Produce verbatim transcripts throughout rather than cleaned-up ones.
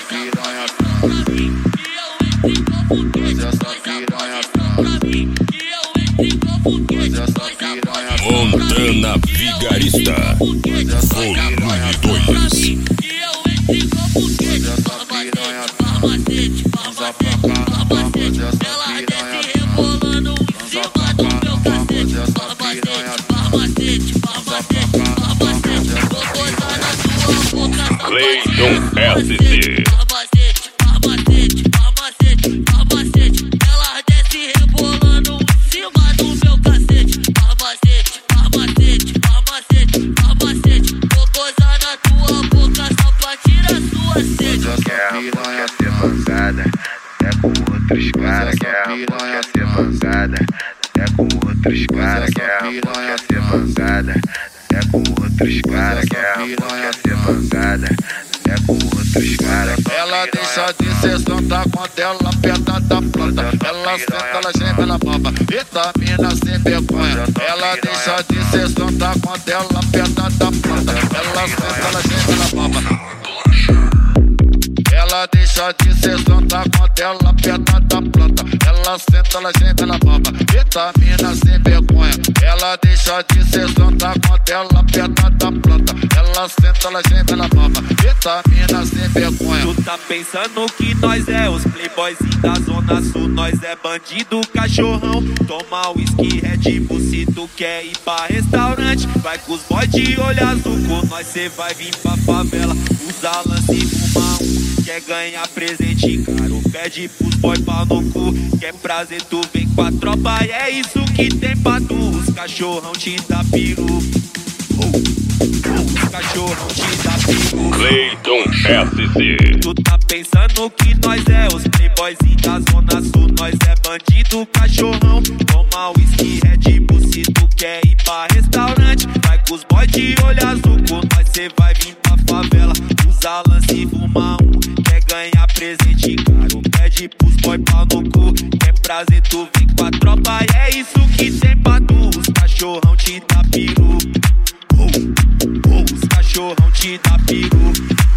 piranha faz essa piranha faz essa piranha Montana Vigarista Volume dois. faz essa piranha dança pra caramba, faz essa piranha dança pra caramba, faz essa piranha dança pra caramba, faz essa piranha. Cleiton S C. Ela desce rebolando em cima do meu cacete. Babacete, babacete, babacete, babacete. Vou gozar na tua boca só pra tirar sua sede. Quer a boca ser mancada, é com outros caras. Quer a boca ser mancada, é com outros caras. Quer a boca ser mancada, é com outros caras. Quer a boca ser mancada, é com outros caras. Ela deixa de ser santa quando ela aperta da planta. Ela senta, ela geme, ela baba. Vitamina sem vergonha. Ela deixa de ser santa quando ela aperta da planta. Ela senta, ela geme, ela baba. Ela deixa de ser santa quando ela aperta da planta. Ela senta, ela geme, ela baba. Vitamina sem vergonha. Ela deixa de ser santa quando ela aperta da planta. Ela senta, ela geme, ela baba. Vitamina sem vergonha. Tu tá pensando que nós é os playboyzinhos da Zona Sul. Nós é bandido, cachorrão. Toma whisky, Red Bull se tu quer ir pra restaurante. Vai com os boys de olho azul, com nós cê vai vir pra favela. Usa lance e fuma um. Quer ganhar presente caro, pede pros boy pau no cu. Quer prazer, tu vem com a tropa e é isso que tem pra tu. Os cachorrão te dá peru. Os cachorrão te dá peru. Cleiton S C. Tu tá pensando que nós é os playboyzinhos da Zona Sul. Nós é bandido, cachorrão. Toma whisky, Red Bull se tu quer ir pra restaurante. Vai com os boys de olho azul, com nós cê vai vir pra favela. Usa lance e fuma um. Quer ganhar presente caro, pede pros boy pau no cu. Quer prazer, tu vem com a tropa e é isso que tem pra tu. Os cachorrão te dá peru. Os cachorrão te dá peru.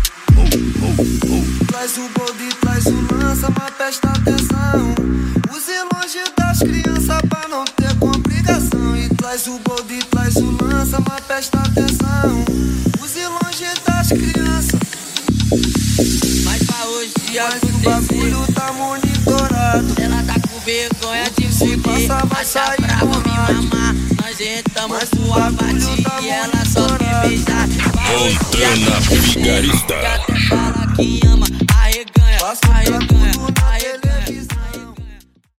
Traz o bode, traz o lança, mas presta atenção. Use longe das crianças pra não ter complicação. E traz o bode, traz o lança, mas presta atenção. Use longe das crianças. Mas pra hoje Mas o bagulho tá monitorado. ela tá com vergonha de Se fuder. passar, vai Acha sair brava me borracho. mamar. Nós entramos Mas com o a bagulho bate tá e ela só quer monitorado. beijar. Montana Vigarista. Que até fala que ama, arreganha, Passa o arreganha, bagulho na arreganha. televisão.